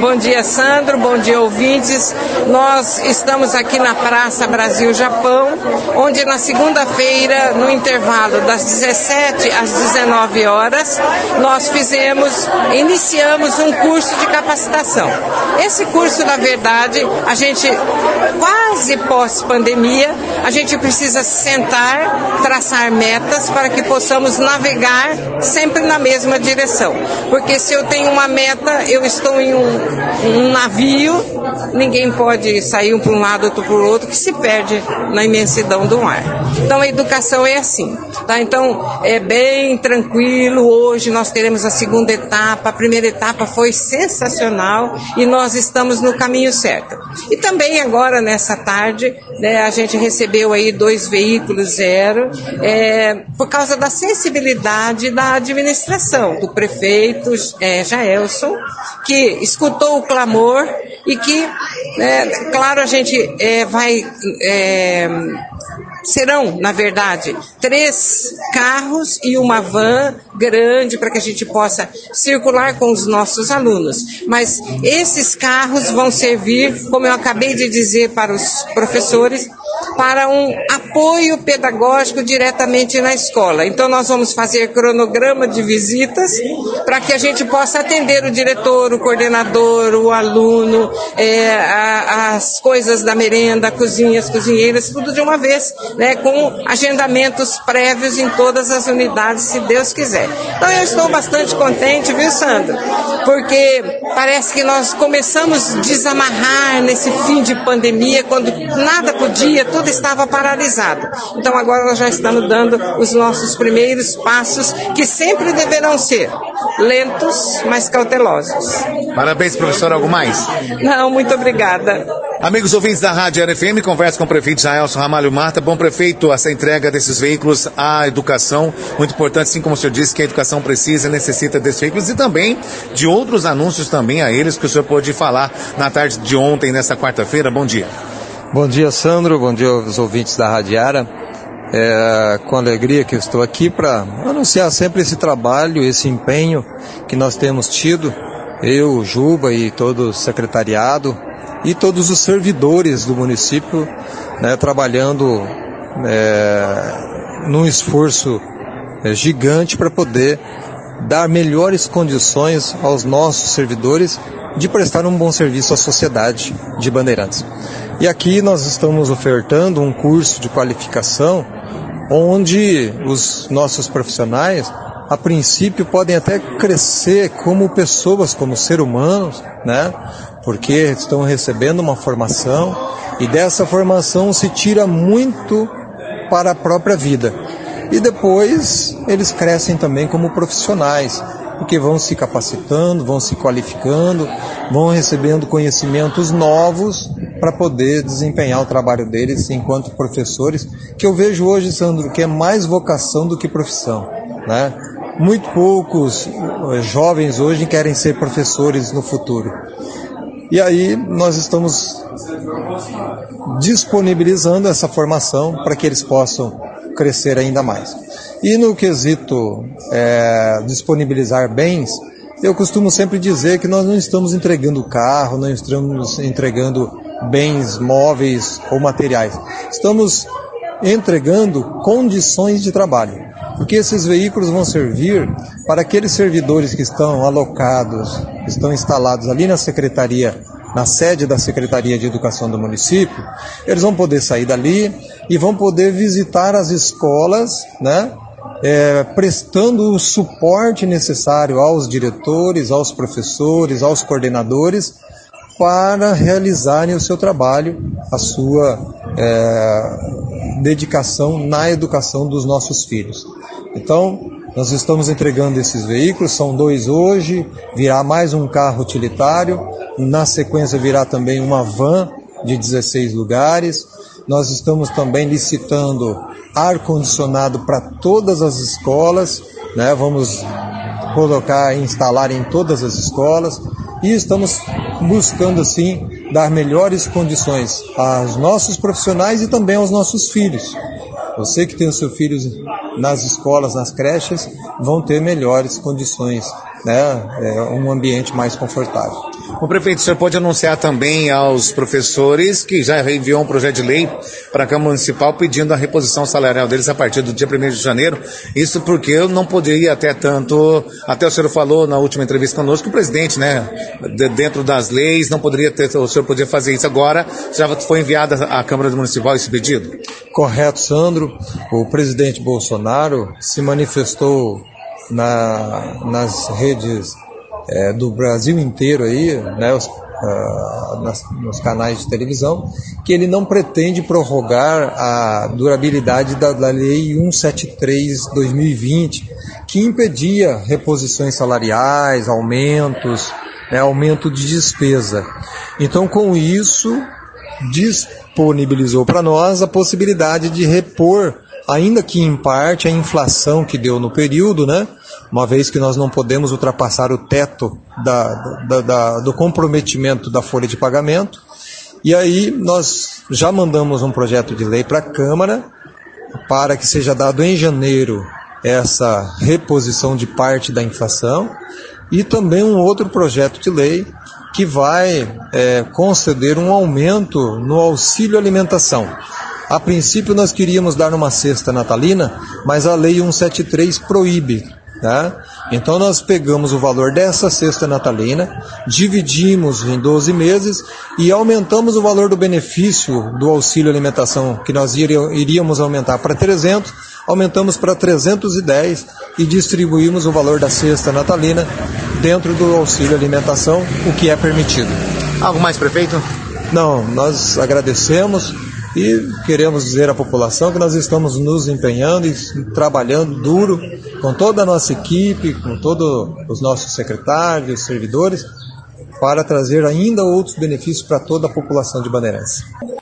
Bom dia, Sandro. Bom dia, ouvintes. Nós estamos aqui na Praça Brasil-Japão, onde na segunda-feira, no intervalo das 17 às 19 horas, nós iniciamos um curso de capacitação. Esse curso, na verdade, a gente, quase pós-pandemia, a gente precisa sentar, traçar metas para que possamos navegar sempre na mesma direção. Porque se eu tenho uma meta, eu estou em um navio, ninguém pode sair um para um lado, outro para o outro, que se perde na imensidão do mar. Então a educação é assim, tá? Então é bem tranquilo. Hoje nós teremos a segunda etapa. A primeira etapa foi sensacional e nós estamos no caminho certo. E também agora nessa tarde, né, a gente recebeu aí 2 veículos zero, por causa da sensibilidade da administração, do prefeito Jaelson, que escutou o clamor e que, claro, a gente serão, na verdade, 3 carros e uma van grande para que a gente possa circular com os nossos alunos. Mas esses carros vão servir, como eu acabei de dizer para os professores, para um apoio pedagógico diretamente na escola. Então nós vamos fazer cronograma de visitas para que a gente possa atender o diretor, o coordenador, o aluno, as coisas da merenda, a cozinha, as cozinheiras, tudo de uma vez, né, com agendamentos prévios em todas as unidades, se Deus quiser. Então eu estou bastante contente, viu, Sandra? Porque parece que nós começamos a desamarrar nesse fim de pandemia, quando nada podia, tudo estava paralisado. Então agora nós já estamos dando os nossos primeiros passos, que sempre deverão ser lentos, mas cautelosos. Parabéns, professor. Algo mais? Não, muito obrigada. Amigos ouvintes da Rádio RFM, conversa com o prefeito Jaelson Ramalho Marta. Bom prefeito, essa entrega desses veículos à educação, muito importante, assim como o senhor disse, que a educação precisa e necessita desses veículos e também de outros anúncios também a eles que o senhor pôde falar na tarde de ontem, nessa quarta-feira. Bom dia. Bom dia, Sandro. Bom dia aos ouvintes da Radiara. Com alegria que eu estou aqui para anunciar sempre esse trabalho, esse empenho que nós temos tido, eu, Juba e todo o secretariado e todos os servidores do município, né, trabalhando num esforço gigante para poder dar melhores condições aos nossos servidores de prestar um bom serviço à sociedade de Bandeirantes. E aqui nós estamos ofertando um curso de qualificação onde os nossos profissionais, a princípio, podem até crescer como pessoas, como seres humanos, né? Porque estão recebendo uma formação e dessa formação se tira muito para a própria vida. E depois eles crescem também como profissionais, porque vão se capacitando, vão se qualificando, vão recebendo conhecimentos novos para poder desempenhar o trabalho deles enquanto professores, que eu vejo hoje, Sandro, que é mais vocação do que profissão, né? Muito poucos jovens hoje querem ser professores no futuro. E aí nós estamos disponibilizando essa formação para que eles possam crescer ainda mais. E no quesito disponibilizar bens, eu costumo sempre dizer que nós não estamos entregando carro, não estamos entregando bens móveis ou materiais. Estamos entregando condições de trabalho, porque esses veículos vão servir para aqueles servidores que estão alocados, que estão instalados ali na secretaria, na sede da Secretaria de Educação do município. Eles vão poder sair dali e vão poder visitar as escolas, né? Prestando o suporte necessário aos diretores, aos professores, aos coordenadores, para realizarem o seu trabalho, a sua dedicação na educação dos nossos filhos. Então, nós estamos entregando esses veículos, são 2 hoje, virá mais um carro utilitário, na sequência virá também uma van de 16 lugares. Nós estamos também licitando ar-condicionado para todas as escolas, né? Vamos colocar e instalar em todas as escolas e estamos buscando, assim, dar melhores condições aos nossos profissionais e também aos nossos filhos. Você que tem os seus filhos nas escolas, nas creches, vão ter melhores condições, né? Um ambiente mais confortável. O prefeito, o senhor pode anunciar também aos professores que já enviou um projeto de lei para a Câmara Municipal pedindo a reposição salarial deles a partir do dia 1º de janeiro. Isso porque eu não poderia até o senhor falou na última entrevista conosco que o presidente, né, dentro das leis, não poderia ter, o senhor podia fazer isso agora. Já foi enviada à Câmara Municipal esse pedido? Correto, Sandro. O presidente Bolsonaro se manifestou nas redes do Brasil inteiro aí, né, nos canais de televisão, que ele não pretende prorrogar a durabilidade da Lei 173/2020, que impedia reposições salariais, aumentos, aumento de despesa. Então, com isso, disponibilizou para nós a possibilidade de repor, ainda que em parte, a inflação que deu no período, né? Uma vez que nós não podemos ultrapassar o teto do comprometimento da folha de pagamento. E aí nós já mandamos um projeto de lei para a Câmara para que seja dado em janeiro essa reposição de parte da inflação e também um outro projeto de lei que vai conceder um aumento no auxílio alimentação. A princípio nós queríamos dar uma cesta natalina, mas a Lei 173 proíbe. Tá? Então nós pegamos o valor dessa cesta natalina, dividimos em 12 meses e aumentamos o valor do benefício do auxílio alimentação, que nós iríamos aumentar para 300, aumentamos para 310 e distribuímos o valor da cesta natalina dentro do auxílio alimentação, o que é permitido. Algo mais, prefeito? Não, nós agradecemos e queremos dizer à população que nós estamos nos empenhando e trabalhando duro com toda a nossa equipe, com todos os nossos secretários, servidores, para trazer ainda outros benefícios para toda a população de Bandeirantes.